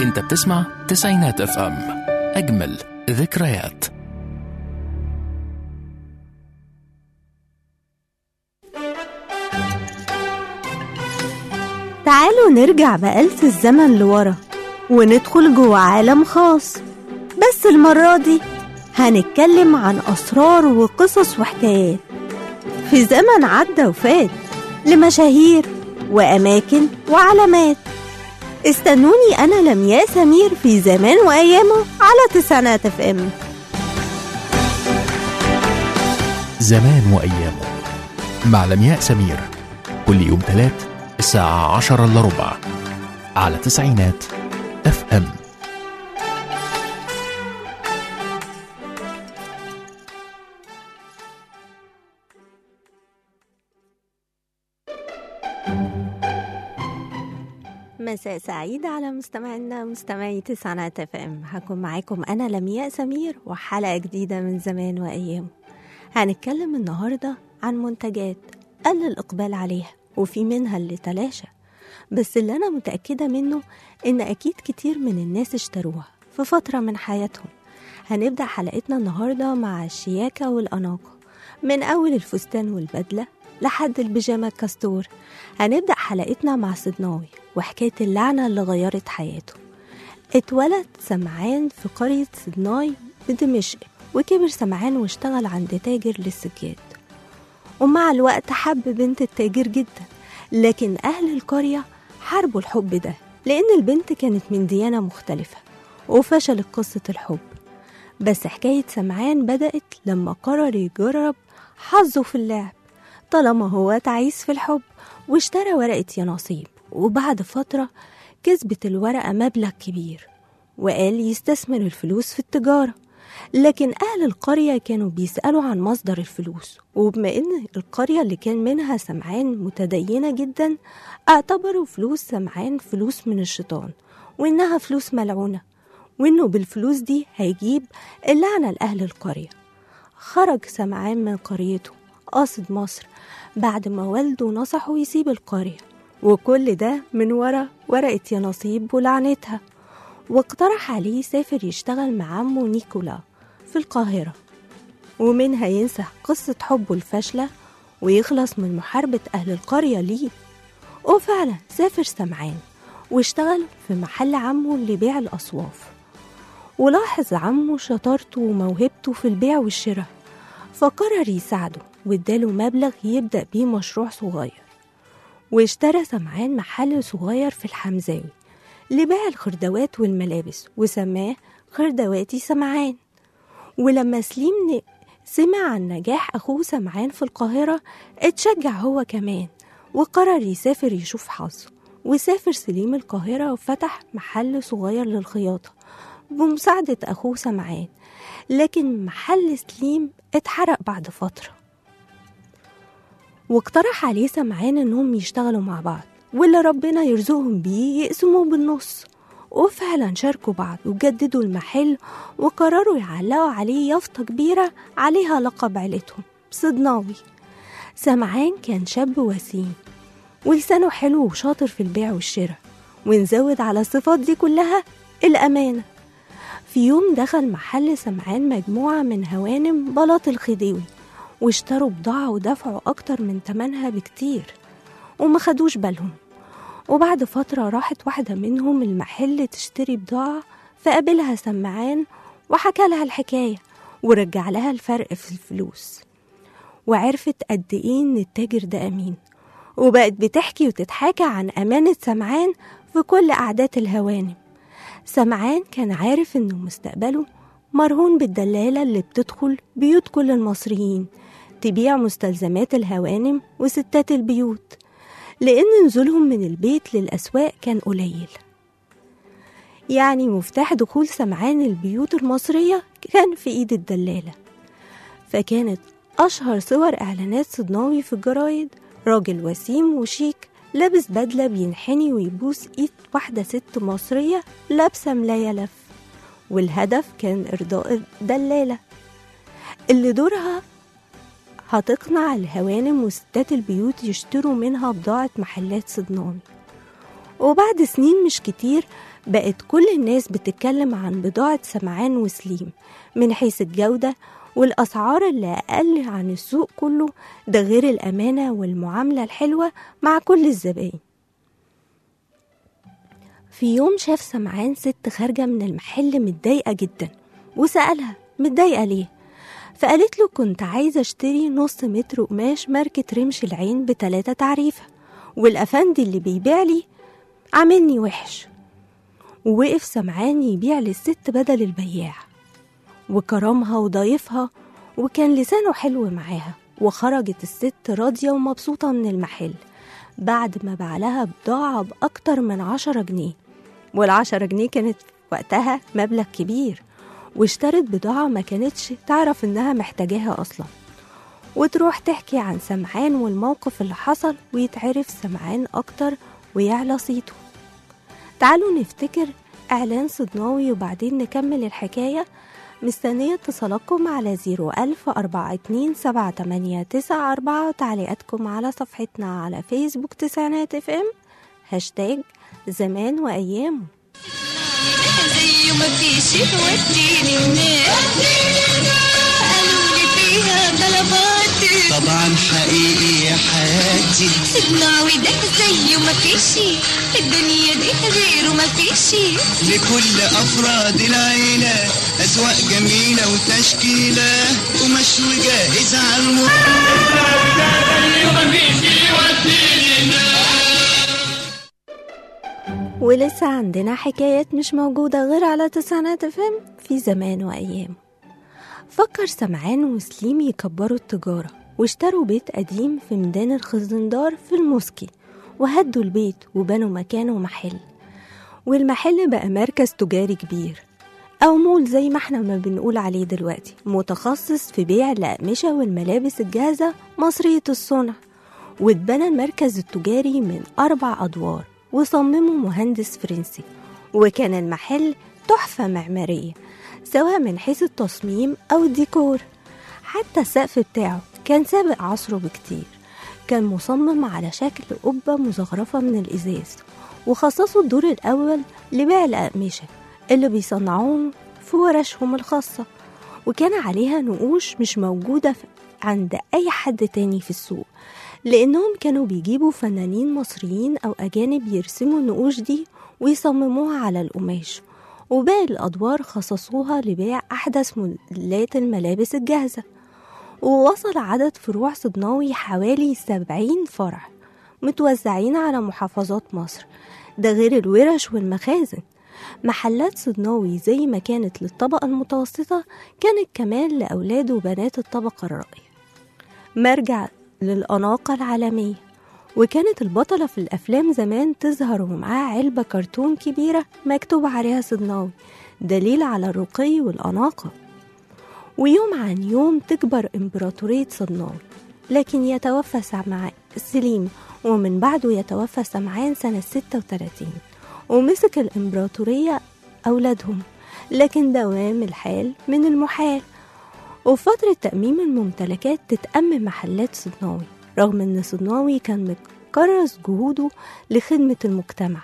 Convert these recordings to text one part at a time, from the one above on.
انت بتسمع تسعينات اف ام، اجمل ذكريات. تعالوا نرجع بآلة الزمن لورا وندخل جوه عالم خاص، بس المرة دي هنتكلم عن أسرار وقصص وحكايات في زمن عدى وفات، لمشاهير وأماكن وعلامات. استنوني أنا لمياء سمير في زمان وأيامه على تسعينات اف ام. زمان وأيامه مع لمياء سمير، كل يوم ثلاث الساعة 10:15 على تسعينات اف ام. مساء سعيد على مستمعينا مستمعي تسعينات اف ام. هكون معاكم أنا لمياء سمير وحلقة جديدة من زمان وأيامه. هنتكلم النهاردة عن منتجات قل الإقبال عليها وفي منها اللي تلاشى، بس اللي أنا متأكدة منه إن أكيد كتير من الناس اشتروها في فترة من حياتهم. هنبدأ حلقتنا النهاردة مع الشياكة والأناقة، من أول الفستان والبدلة لحد البيجامة الكاستور. هنبدأ حلقتنا مع صدناوي وحكاية اللعنة اللي غيرت حياته. اتولد سمعان في قرية صدناي بدمشق، وكبر سمعان واشتغل عند تاجر للسجاد، ومع الوقت حب بنت التاجر جدا، لكن أهل القرية حاربوا الحب ده لأن البنت كانت من ديانة مختلفة، وفشلت قصة الحب. بس حكاية سمعان بدأت لما قرر يجرب حظه في اللعب، طالما هو تعيس في الحب، واشترى ورقة يناصيب. وبعد فترة كسبت الورقة مبلغ كبير، وقال يستثمر الفلوس في التجارة. لكن أهل القرية كانوا بيسألوا عن مصدر الفلوس، وبما إن القرية اللي كان منها سمعان متدينة جدا، اعتبروا فلوس سمعان فلوس من الشيطان، وإنها فلوس ملعونة، وإنه بالفلوس دي هيجيب اللعنة لأهل القرية. خرج سمعان من قريته قاصد مصر بعد ما والده نصحه يسيب القرية، وكل ده من ورقة يناصيب ولعنتها. واقترح عليه يسافر يشتغل مع عمه نيكولا في القاهرة، ومنها ينسى قصة حبه الفاشلة ويخلص من محاربة أهل القرية ليه. وفعلا سافر سمعان واشتغل في محل عمه اللي بيع الأصواف، ولاحظ عمه شطارته وموهبته في البيع والشراء، فقرر يساعده واداله مبلغ يبدأ بيه مشروع صغير. واشترى سمعان محل صغير في الحمزاوي لبيع الخردوات والملابس، وسماه خردواتي سمعان. ولما سليم سمع عن نجاح أخوه سمعان في القاهرة، اتشجع هو كمان وقرر يسافر يشوف حظه. وسافر سليم القاهرة وفتح محل صغير للخياطة بمساعدة أخوه سمعان، لكن محل سليم اتحرق بعد فترة. واقترح عليه سمعان انهم يشتغلوا مع بعض، واللي ربنا يرزقهم بيه يقسموه بالنص. وفعلا شاركوا بعض وجددوا المحل، وقرروا يعلقوا عليه يافطة كبيرة عليها لقب عيلتهم صدناوي. سمعان كان شاب وسيم ولسانه حلو وشاطر في البيع والشراء، ونزود على الصفات دي كلها الأمانة. في يوم دخل محل سمعان مجموعة من هوانم بلاط الخديوي، واشتروا بضاعة ودفعوا أكتر من تمنها بكتير وما خدوش بالهم. وبعد فترة راحت واحدة منهم المحل تشتري بضاعة، فقابلها سمعان وحكى لها الحكاية ورجع لها الفرق في الفلوس، وعرفت قد إيه إن التاجر ده أمين، وبقت بتحكي وتتحاكى عن أمانة سمعان في كل قعدات الهوانم. سمعان كان عارف إنه مستقبله مرهون بالدلالة اللي بتدخل بيوت كل المصريين تبيع مستلزمات الهوانم وستات البيوت، لأن نزولهم من البيت للأسواق كان قليل. يعني مفتاح دخول سمعان البيوت المصرية كان في إيد الدلالة. فكانت أشهر صور إعلانات صدناوي في الجرايد راجل وسيم وشيك لابس بدلة بينحني ويبوس إيد واحدة ست مصرية لابسة ملاية لف، والهدف كان إرضاء الدلالة اللي دورها هتقنع الهوانم وستات البيوت يشتروا منها بضاعة محلات صدناوي. وبعد سنين مش كتير بقت كل الناس بتتكلم عن بضاعة سمعان وسليم من حيث الجودة والأسعار اللي أقل عن السوق كله، ده غير الأمانة والمعاملة الحلوة مع كل الزبائن. في يوم شاف سمعان ست خارجة من المحل متضايقة جدا، وسألها متضايقة ليه؟ فقالت له كنت عايزة اشتري نص متر قماش ماركة رمش العين ب3 تعريفة، والأفندي اللي بيبيع لي عاملني وحش. ووقف سمعان يبيع للست بدل البياع، وكرمها وضايفها، وكان لسانه حلو معاها، وخرجت الست راضية ومبسوطة من المحل بعد ما باع لها بضاعة بأكتر من 10 جنيه. وال10 جنيه كانت وقتها مبلغ كبير، واشترت بضاعة ما كانتش تعرف إنها محتاجاها أصلا. وتروح تحكي عن سمعان والموقف اللي حصل، ويتعرف سمعان أكتر ويعلى صيته. تعالوا نفتكر إعلان صدناوي وبعدين نكمل الحكاية. مستنية اتصالاتكم على 010427894 وتعليقاتكم على صفحتنا على فيسبوك تسعينات FM #زمان وأيامه. زي ما فيش وديني الناس قالوا لي فيها طلباتي، طبعا حقيقي يا حياتي. صدناوي ده زي ما فيش الدنيا دي غيره ما فيش. لكل أفراد العيلة أذواق جميلة وتشكيلة، ومشوي جاهز على ولسه عندنا حكايات مش موجودة غير على تسعينات FM في زمان وأيام. فكر سمعان وسليم يكبروا التجارة، واشتروا بيت قديم في ميدان الخزندار في الموسكي، وهدوا البيت وبنوا مكانه محل، والمحل بقى مركز تجاري كبير أو مول زي ما احنا ما بنقول عليه دلوقتي، متخصص في بيع الأقمشة والملابس الجاهزة مصرية الصنع. واتبنى المركز التجاري من 4 أدوار، وصممه مهندس فرنسي، وكان المحل تحفة معمارية سواء من حيث التصميم أو الديكور. حتى السقف بتاعه كان سابق عصره بكتير، كان مصمم على شكل قبة مزخرفة من الإزاز، وخصصوا الدور الأول لبيع الأقمشة اللي بيصنعوهم في ورشهم الخاصة، وكان عليها نقوش مش موجودة عند أي حد تاني في السوق، لأنهم كانوا بيجيبوا فنانين مصريين أو أجانب يرسموا النقوش دي ويصمموها على القماش. وباقي الأدوار خصصوها لبيع أحدث موديلات الملابس الجاهزة. ووصل عدد فروع صدناوي حوالي 70 فرع متوزعين على محافظات مصر، ده غير الورش والمخازن. محلات صدناوي زي ما كانت للطبقة المتوسطة كانت كمان لأولاد وبنات الطبقة الراقية، مرجع للأناقة العالمية. وكانت البطلة في الأفلام زمان تظهر ومعاها علبة كرتون كبيرة مكتوب عليها صدناوي، دليل على الرقي والأناقة. ويوم عن يوم تكبر إمبراطورية صدناوي، لكن يتوفى سليم، ومن بعده يتوفى سمعان سنة 36، ومسك الإمبراطورية أولادهم. لكن دوام الحال من المحال، وفترة تأميم الممتلكات تتأمم محلات صدناوي، رغم أن صدناوي كان مكرس جهوده لخدمة المجتمع.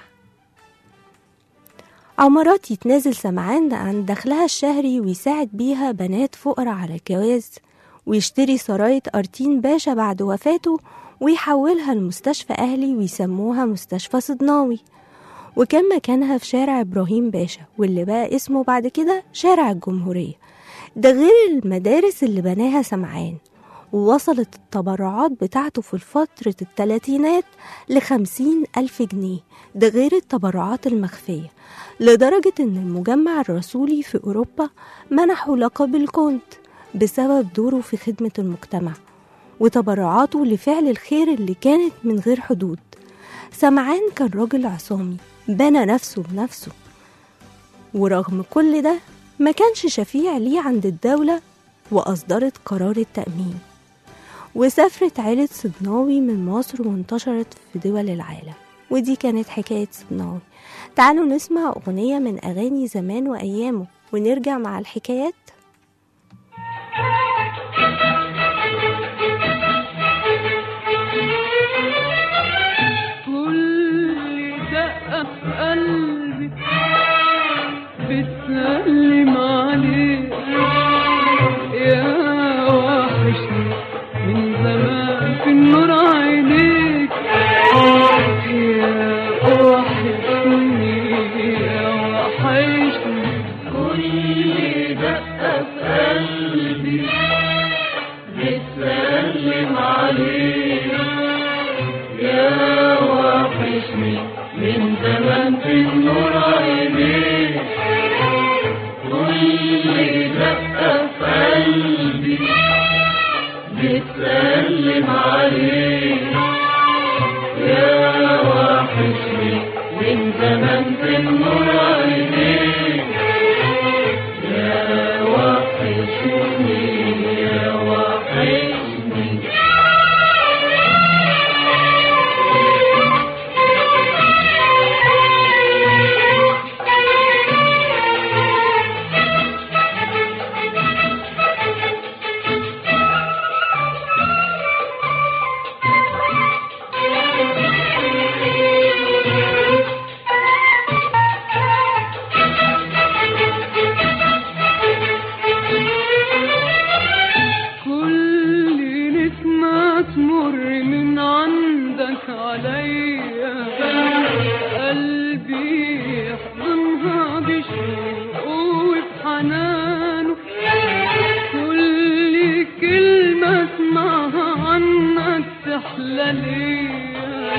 عمارات يتنازل سمعان عن دخلها الشهري ويساعد بيها بنات فقراء على الجواز، ويشتري سراية أرتين باشا بعد وفاته ويحولها لمستشفى أهلي ويسموها مستشفى صدناوي، وكان مكانها في شارع إبراهيم باشا واللي بقى اسمه بعد كده شارع الجمهورية، ده غير المدارس اللي بناها سمعان. ووصلت التبرعات بتاعته في فترة الثلاثينات ل50,000 جنيه، ده غير التبرعات المخفية، لدرجة ان المجمع الرسولي في أوروبا منحوا لقب الكونت بسبب دوره في خدمة المجتمع وتبرعاته لفعل الخير اللي كانت من غير حدود. سمعان كان راجل عصامي بنى نفسه بنفسه، ورغم كل ده ما كانش شفيع ليه عند الدولة، وأصدرت قرار التأمين. وسافرت عيلة صدناوي من مصر وانتشرت في دول العالم. ودي كانت حكاية صدناوي. تعالوا نسمع أغنية من أغاني زمان وأيامه ونرجع مع الحكايات. كل دقة في قلبي بتسلم عليك يا وحشني من زمان في النور عينيك يا وحشني يا وحشني كل دقة في قلبي بتسلم عليك يا وحشني من زمان في النور عينيك كل دقة في قلبي بتسلم عليك يا وحشني من زمان في النور عينيك يا وحشني يا وحشني تمر من عندك عليا قلبي يحضنها بشوق وبحنانه كل كلمة اسمعها عنك تحلى ليا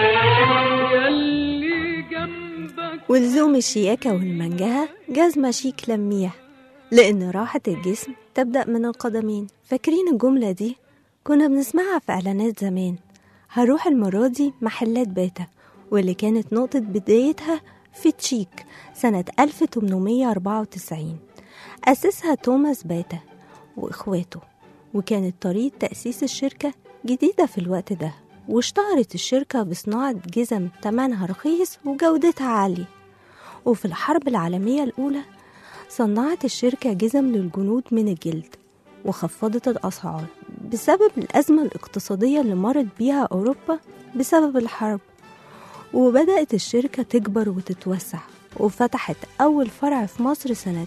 ياللي جنبك. ولزوم الشياكة والمنجهة جزمة شيك لميح، لأن راحة الجسم تبدأ من القدمين. فاكرين الجملة دي؟ كنا بنسمعها في إعلانات زمان. هروح المرة دي محلات باتا، واللي كانت نقطة بدايتها في تشيك سنة 1894. أسسها توماس باتا وإخواته، وكانت طريقة تأسيس الشركة جديدة في الوقت ده. واشتهرت الشركة بصناعة جزم تمنها رخيص وجودتها عالية. وفي الحرب العالمية الأولى صنعت الشركة جزم للجنود من الجلد، وخفضت الأسعار بسبب الأزمة الاقتصادية اللي مرت بيها أوروبا بسبب الحرب. وبدأت الشركة تكبر وتتوسع، وفتحت أول فرع في مصر سنة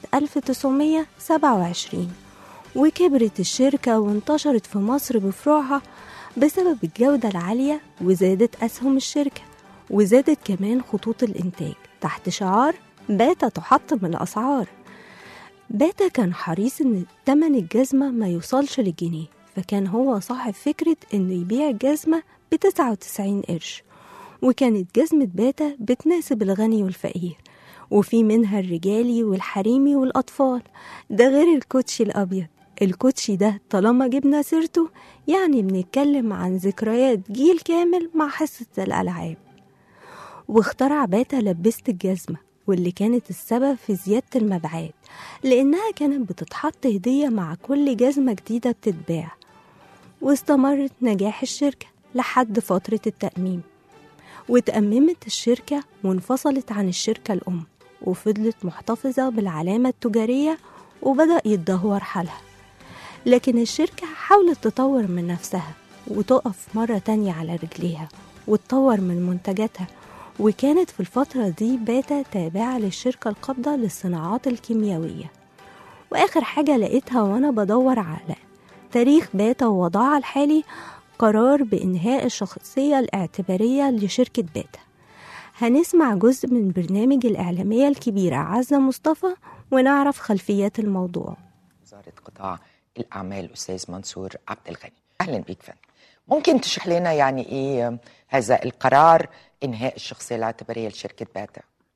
1927. وكبرت الشركة وانتشرت في مصر بفروعها بسبب الجودة العالية، وزادت أسهم الشركة، وزادت كمان خطوط الإنتاج تحت شعار باتا تحطم الأسعار. باتا كان حريص إن تمن الجزمة ما يوصلش للجنيه، فكان هو صاحب فكرة إنه يبيع الجزمة ب99 قرش. وكانت جزمة باتا بتناسب الغني والفقير، وفي منها الرجالي والحريمي والأطفال. ده غير الكوتشي الأبيض. الكوتشي ده طالما جبنا سيرته يعني بنتكلم عن ذكريات جيل كامل مع حصة الألعاب. واخترع باتا لبست الجزمة، واللي كانت السبب في زيادة المبيعات، لأنها كانت بتتحط هدية مع كل جزمة جديدة بتتباع. واستمرت نجاح الشركة لحد فترة التأميم، وتأممت الشركة وانفصلت عن الشركة الأم، وفضلت محتفظة بالعلامة التجارية، وبدأ يتدهور حالها. لكن الشركة حاولت تطور من نفسها وتقف مرة تانية على رجليها وتطور من منتجاتها. وكانت في الفترة دي باتا تابعة للشركة القابضة للصناعات الكيميائية. وآخر حاجة لقيتها وأنا بدور على تاريخ باتا ووضعها الحالي قرار بإنهاء الشخصية الاعتبارية لشركة باتا. هنسمع جزء من برنامج الإعلامية الكبيرة عزة مصطفى ونعرف خلفيات الموضوع. وزارة قطاع الأعمال أستاذ منصور عبد الغني، أهلا بك فندم. ممكن تشرح لنا يعني إيه هذا القرار إنهاء الشخصية الاعتبارية لشركة باتا؟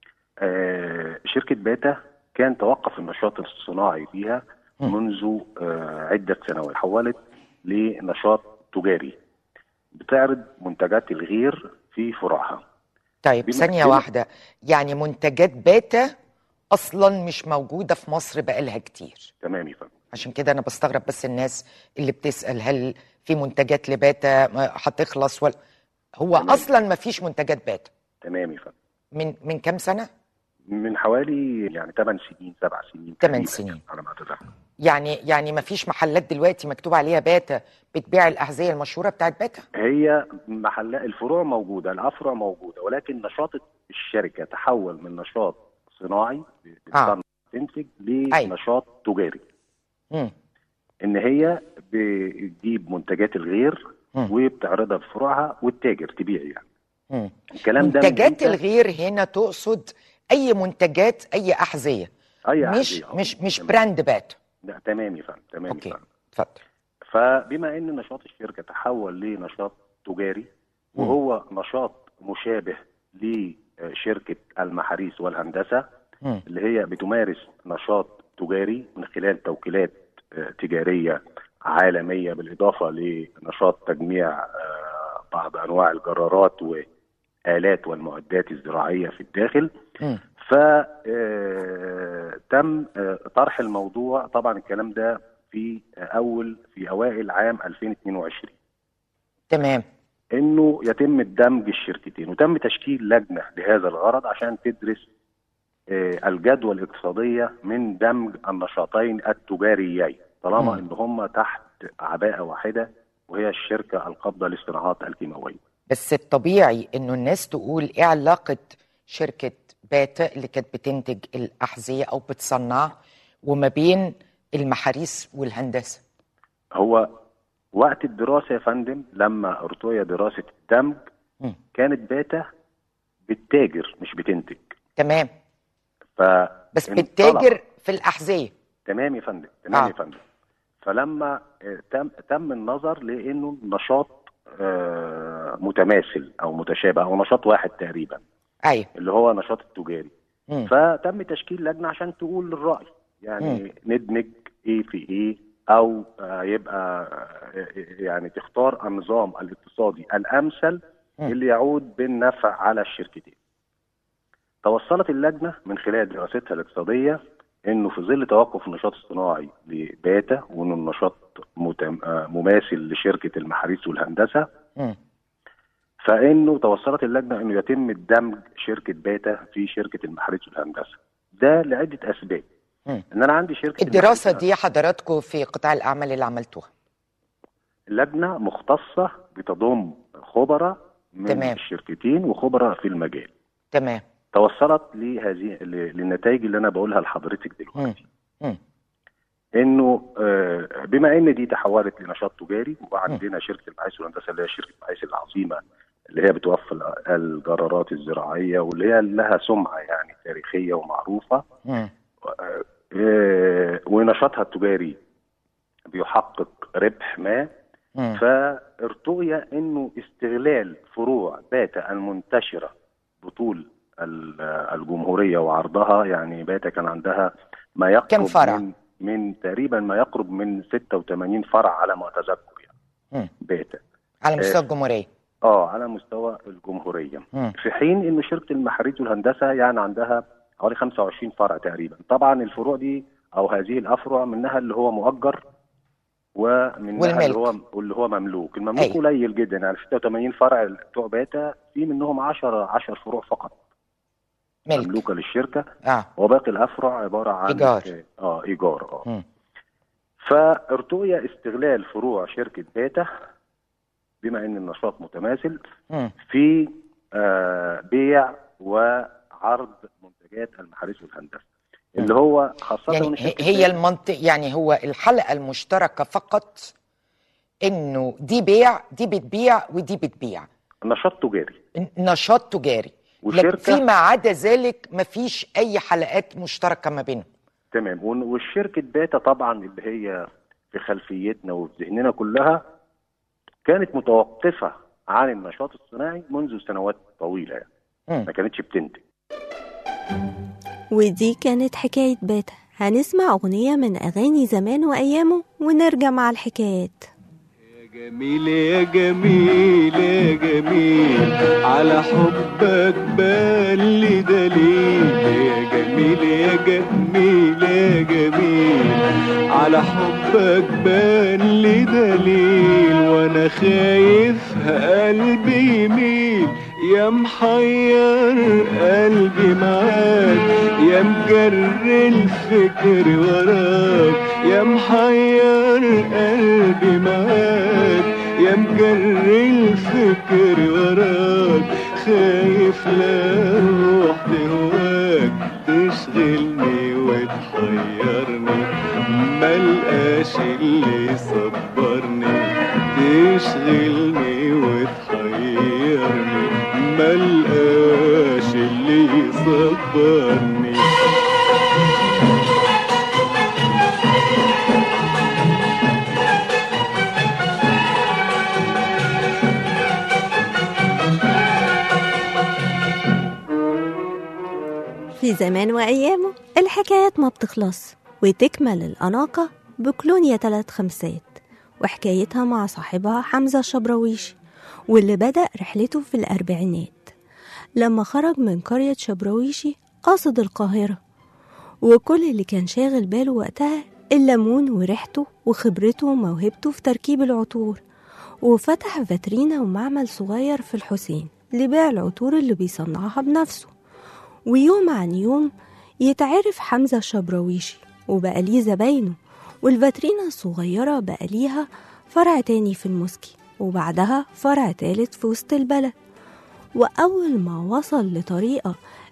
شركة باتا كان توقف النشاط الصناعي فيها منذ عدة سنوات، حولت لنشاط تجاري بتعرض منتجات الغير في فروعها. طيب ثانية واحدة، يعني منتجات باتا أصلا مش موجودة في مصر بقالها كتير. تمام يا فندم. عشان كده أنا بستغرب بس الناس اللي بتسأل هل في منتجات لباتا هتخلص ولا هو تمام. أصلا ما فيش منتجات باتا. تمام يا فندم. من كام سنة؟ من حوالي يعني 8 سنين 7 سنين. 8 سنين على ما أتذكر. يعني ما فيش محلات دلوقتي مكتوب عليها باتا بتبيع الأحذية المشهورة بتاعت باتا؟ هي محلات الفروع موجوده، الافرع موجوده، ولكن نشاط الشركه تحول من نشاط صناعي بتصنع تنتج لنشاط تجاري. ان هي بتجيب منتجات الغير وبتعرضها في فروعها والتاجر تبيع يعني. الكلام ده منتجات الغير هنا تقصد اي منتجات، اي احذيه، مش براند بات. لا تمام يا فندم، تمام. اوكي اتفضل. فبما ان نشاط الشركه تحول لنشاط تجاري وهو نشاط مشابه لشركه المحاريس والهندسه اللي هي بتمارس نشاط تجاري من خلال توكيلات تجاريه عالميه، بالاضافه لنشاط تجميع بعض انواع الجرارات والآلات والمعدات الزراعيه في الداخل. فتم طرح الموضوع، طبعا الكلام ده في اوائل عام 2022. تمام. انه يتم دمج الشركتين، وتم تشكيل لجنه لهذا الغرض عشان تدرس الجدوى الاقتصاديه من دمج النشاطين التجاريين، طالما ان هم تحت عباءه واحده وهي الشركه القابضه للصناعات الكيماويه. بس الطبيعي انه الناس تقول ايه علاقه شركه باتا اللي كانت بتنتج الاحذيه او بتصنع وما بين المحاريس والهندسه؟ هو وقت الدراسه يا فندم لما ارتوي دراسه الدمج كانت باتا بتتاجر مش بتنتج. تمام. بس بتتاجر في الاحذيه. تمام يا فندم، تمام يا فندم. فلما تم النظر لانه نشاط متماثل او متشابه او نشاط واحد تقريبا، ايوه، اللي هو نشاط التجاري. فتم تشكيل لجنه عشان تقول الراي، يعني ندمج ايه في ايه، او يبقى يعني تختار النظام الاقتصادي الامثل اللي يعود بالنفع على الشركتين. توصلت اللجنه من خلال دراستها الاقتصاديه انه في ظل توقف النشاط الصناعي لباتا وانه النشاط مماثل لشركه المحاريس والهندسه، فانه توصلت اللجنه انه يتم دمج شركه باتا في شركه المحاريس والهندسه. ده لعده اسباب. ان انا عندي شركه الدراسه دي حضراتكم في قطاع الاعمال اللي عملتوها؟ اللجنه مختصه بتضم خبراء من تمام. الشركتين وخبراء في المجال. تمام. توصلت لهذه للنتائج اللي انا بقولها لحضرتك دلوقتي. انه بما ان دي تحولت لنشاط تجاري، وعندنا شركه المحاريس والهندسه اللي هي شركه المحاريس العظيمه اللي هي بتوفر الجرارات الزراعيه واللي هي لها سمعه يعني تاريخيه ومعروفه، ونشاطها التجاري بيحقق ربح ما، فارتؤي انه استغلال فروع باتا المنتشره بطول الجمهوريه وعرضها. يعني باتا كان عندها ما يقرب كم فرع؟ من تقريبا ما يقرب من 86 فرع على ما اتذكر يعني. باتا على مستوى الجمهوريه. على مستوى الجمهوريه. في حين انه شركه المحاريس والهندسه يعني عندها حوالي 25 فرع تقريبا. طبعا الفروع دي او هذه الافرع منها اللي هو مؤجر ومنها اللي هو مملوك. المملوك قليل جدا، يعني 86 فرع بتوع باتا في منهم 10 فروع فقط مملوكه للشركه، وباقي الافرع عباره عن ايجار. فارتؤي استغلال فروع شركه باتا بما ان النشاط متماثل في بيع وعرض منتجات المحاريس والهندسه، اللي هو خاصه يعني هي المنطق، يعني هو الحلقه المشتركه فقط انه دي بيع، دي بتبيع ودي بتبيع. نشاط تجاري، لكن فيما عدا ذلك مفيش اي حلقات مشتركه ما بينهم. تمام. والشركه باتا طبعا اللي هي في خلفيتنا وفي ذهننا كلها كانت متوقفه عن النشاط الصناعي منذ سنوات طويله، يعني ما كانتش بتنتج. ودي كانت حكايه باتا. هنسمع اغنيه من اغاني زمان وايامه ونرجع مع الحكايات. يا جميل يا جميل يا جميل على حبك بالي دليل. يا جميل يا جميل يا جميل على حبك بالي دليل، وانا خايف قلبي يميل يا محير قلبي معاك، يا مجري الفكر وراك، يا محير قلبي معاك، يا مجري الفكر وراك، خايف لا روح تهواك تشغلني وتحيرني، ملقاش اللي يصبرني، تشغلني وتحيرني، ملقاش اللي يصبرني. في زمان وأيامه الحكايات ما بتخلص، وتكمل الأناقة بكلونيا 3 خمسات وحكايتها مع صاحبها حمزة الشبراويشي، واللي بدأ رحلته في الأربعينات لما خرج من قرية شبراويشي قاصد القاهرة. وكل اللي كان شاغل باله وقتها الليمون وريحته وخبرته وموهبته في تركيب العطور، وفتح فاترينا ومعمل صغير في الحسين لبيع العطور اللي بيصنعها بنفسه. ويوم عن يوم يتعرف حمزة الشبراويشي وبقى ليه زباينه، والفاترينا الصغيرة بقى ليها فرع تاني في المسكي، وبعدها فرع تالت في وسط البلد. وأول ما وصل لطريقة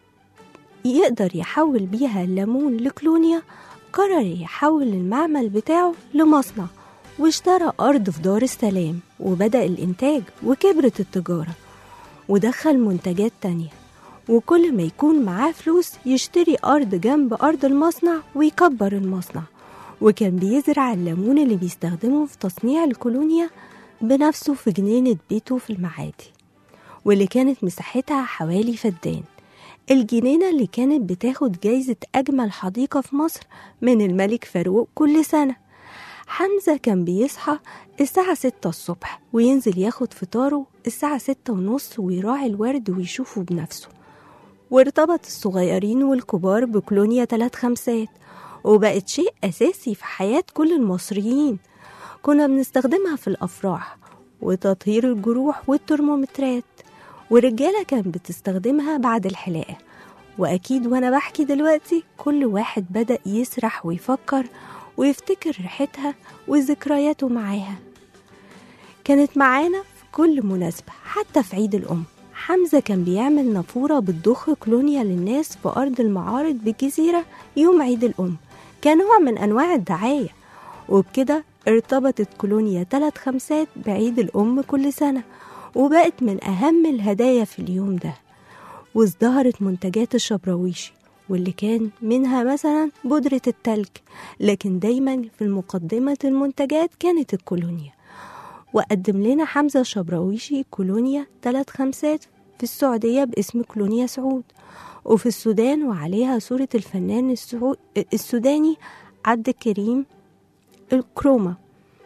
يقدر يحول بيها الليمون لكلونيا، قرر يحول المعمل بتاعه لمصنع، واشترى أرض في دار السلام وبدأ الإنتاج، وكبرت التجارة ودخل منتجات تانية. وكل ما يكون معاه فلوس يشتري أرض جنب أرض المصنع ويكبر المصنع. وكان بيزرع الليمون اللي بيستخدمه في تصنيع الكولونيا بنفسه في جنينة بيته في المعادي، واللي كانت مساحتها حوالي فدان. الجنينة اللي كانت بتاخد جايزة أجمل حديقة في مصر من الملك فاروق كل سنة. حمزة كان بيصحى الساعة 6 الصبح وينزل ياخد فطاره الساعة 6:30 ويراعي الورد ويشوفه بنفسه. وارتبط الصغيرين والكبار بكلونيا 3 خمسات، وبقت شيء أساسي في حياة كل المصريين. كنا بنستخدمها في الأفراح وتطهير الجروح والترمومترات، والرجالة كانت بتستخدمها بعد الحلاقة. وأكيد وأنا بحكي دلوقتي كل واحد بدأ يسرح ويفكر ويفتكر ريحتها وذكرياته معاها. كانت معانا في كل مناسبة، حتى في عيد الأم. حمزة كان بيعمل نافورة بتضخ كلونيا للناس في أرض المعارض بالجزيرة يوم عيد الأم، كنوع من أنواع الدعاية. وبكده ارتبطت كلونيا 3 خمسات بعيد الأم كل سنة، وبقت من أهم الهدايا في اليوم ده. وازدهرت منتجات الشبراويشي، واللي كان منها مثلا بودرة التلج، لكن دايما في مقدمة المنتجات كانت الكولونيا. وقدم لنا حمزة الشبراويشي كولونيا 3 خمسات في السعودية باسم كولونيا سعود، وفي السودان وعليها صورة الفنان السوداني عبد الكريم الكرومة.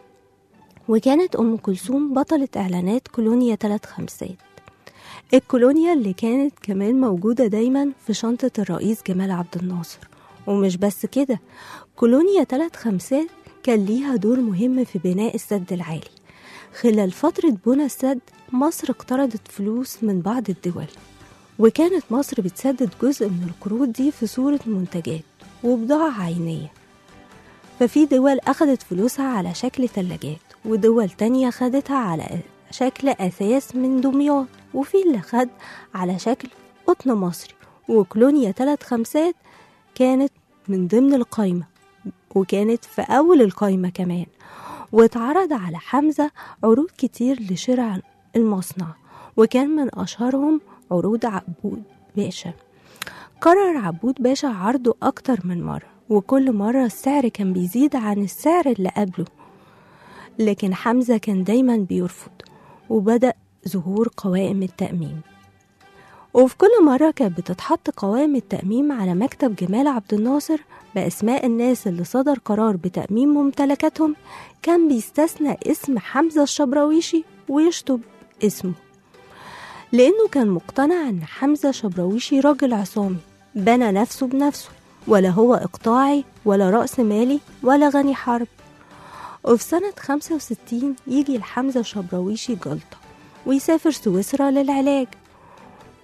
وكانت أم كلثوم بطلة إعلانات كولونيا 3 خمسات، الكولونيا اللي كانت كمان موجودة دايما في شنطة الرئيس جمال عبد الناصر. ومش بس كده، كولونيا 3 خمسات كان ليها دور مهم في بناء السد العالي. خلال فترة بناء السد مصر اقترضت فلوس من بعض الدول، وكانت مصر بتسدد جزء من القروض دي في صورة منتجات وبضاعة عينية. ففي دول أخدت فلوسها على شكل ثلاجات، ودول تانية خدتها على شكل أثاث من دمياط، وفي اللي خد على شكل قطن مصري. وكولونيا 3 خمسات كانت من ضمن القايمة، وكانت في أول القايمة كمان. واتعرض على حمزة عروض كتير لشراء المصنع، وكان من أشهرهم عروض عبود باشا. قرر عبود باشا عرضه أكتر من مرة، وكل مرة السعر كان بيزيد عن السعر اللي قبله، لكن حمزة كان دايما بيرفض. وبدأ ظهور قوائم التأمين، وفي كل مرة كانت بتتحط قوائم التأمين على مكتب جمال عبد الناصر بأسماء الناس اللي صدر قرار بتأمين ممتلكاتهم. كان بيستثنى اسم حمزة الشبراويشي ويشطب اسمه، لأنه كان مقتنع أن حمزة الشبراويشي راجل عصامي بنى نفسه بنفسه، ولا هو إقطاعي ولا رأس مالي ولا غني حرب. وفي سنة 65 يجي لحمزة الشبراويشي جلطة ويسافر سويسرا للعلاج،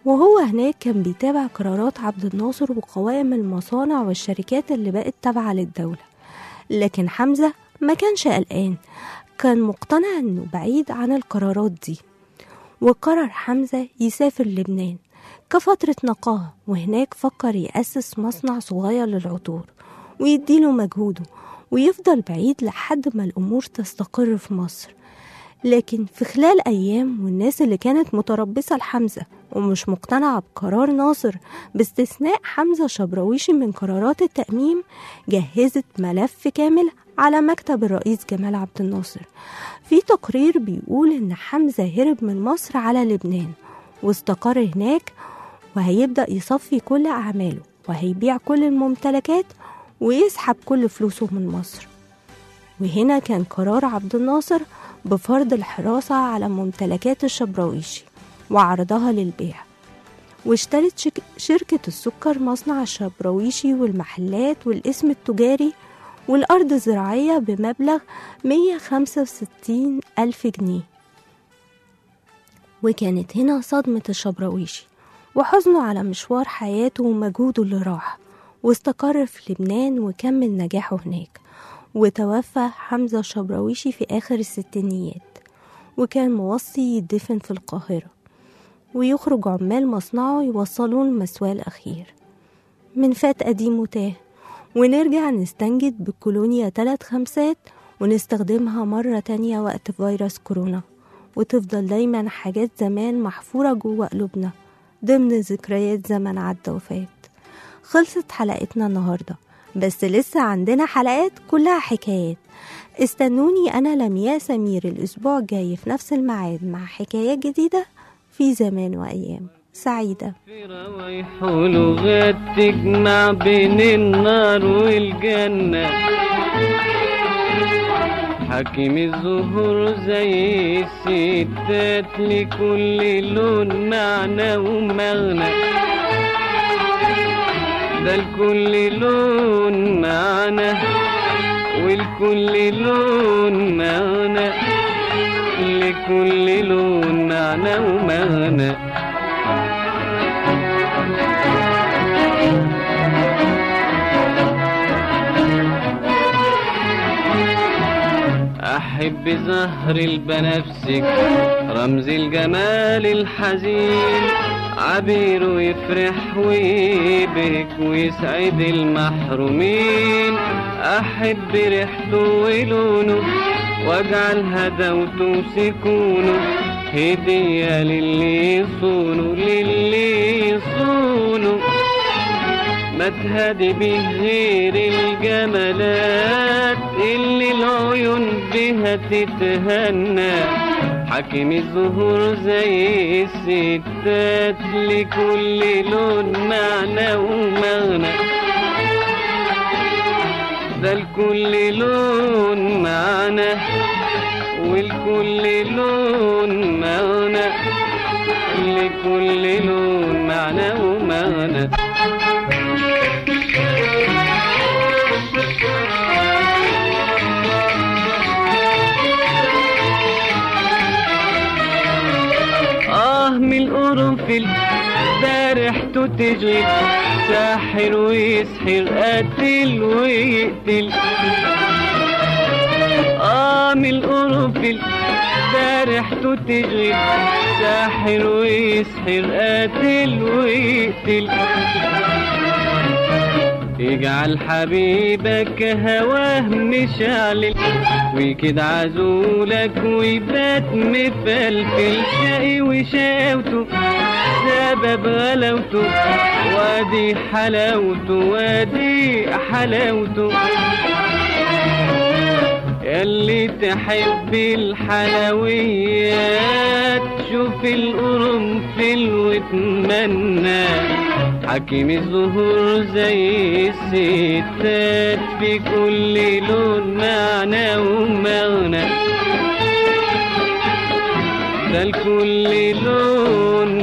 وهو هناك كان بيتابع قرارات عبد الناصر وقوائم المصانع والشركات اللي بقت تابعة للدولة. لكن حمزة ما كانش قلقان، كان مقتنع انه بعيد عن القرارات دي. وقرر حمزة يسافر لبنان كفترة نقاهة، وهناك فكر يأسس مصنع صغير للعطور ويديله مجهوده ويفضل بعيد لحد ما الأمور تستقر في مصر. لكن في خلال أيام، والناس اللي كانت متربصة لحمزة ومش مقتنعة بقرار ناصر باستثناء حمزة شبراويشي من قرارات التأميم، جهزت ملف كامل على مكتب الرئيس جمال عبد الناصر. في تقرير بيقول إن حمزة هرب من مصر على لبنان واستقر هناك، وهيبدأ يصفي كل أعماله وهيبيع كل الممتلكات ويسحب كل فلوسه من مصر. وهنا كان قرار عبد الناصر بفرض الحراسة على ممتلكات الشبراويشي وعرضها للبيع. واشترت شركة السكر مصنع الشبراويشي والمحلات والاسم التجاري والأرض الزراعية بمبلغ 165,000 جنيه. وكانت هنا صدمة الشبراويشي وحزنه على مشوار حياته ومجهوده اللي راح، واستقر في لبنان وكمل نجاحه هناك. وتوفى حمزة الشبراويشي في آخر الستينيات، وكان موصي يدفن في القاهرة ويخرج عمال مصنعه يوصلون المسواه الأخير. من فات قديم وتاه، ونرجع نستنجد بالكولونيا 3/5 ونستخدمها مرة تانية وقت فيروس كورونا، وتفضل دايما حاجات زمان محفورة جوه قلوبنا ضمن ذكريات زمن عدى وفات. خلصت حلقتنا النهاردة، بس لسه عندنا حلقات كلها حكايات. استنوني أنا لمياء سمير الأسبوع الجاي في نفس الميعاد مع حكايات جديدة في زمان وأيام سعيدة. في روايح ولغات تجمع بين النار والجنة، حكيم الزهور زي الستات لكل لون معنى ومغنى، ده لكل لون معنى والكل لون معنى، لكل لون معنى ومغنى. أحب زهر البنفسج رمز الجمال الحزين، عبيره يفرح ويبهك ويسعد المحرومين. أحب ريحته ولونه واجعل هدوته سكونه هدية للي يصونه، للي يصونه. ما تهدي بيه غير الجمالات اللي العيون بها تتهنى، حكيم الزهور زي الستات لكل لون معنى ومغنى، ده لكل لون معنى والكل لون معنى، لكل لون معنى ومغنى. من القرنفل ده ريحته تشغل، ساحر ويسحر قاتل ويقتل. من القرنفل ده ريحته تشغل، ساحر ويسحر قاتل ويقتل. اجعل حبيبك هواه مشعل ويكد عزولك ويبات مفلفل، شقي وشاوته سبب غلاوته وادي حلاوته وادي حلاوته. ياللي تحب الحلويات شوف القرنفل واتمنى، حكيم الزهور زي الستات في كل لون معنى ومغنى، ده لكل لون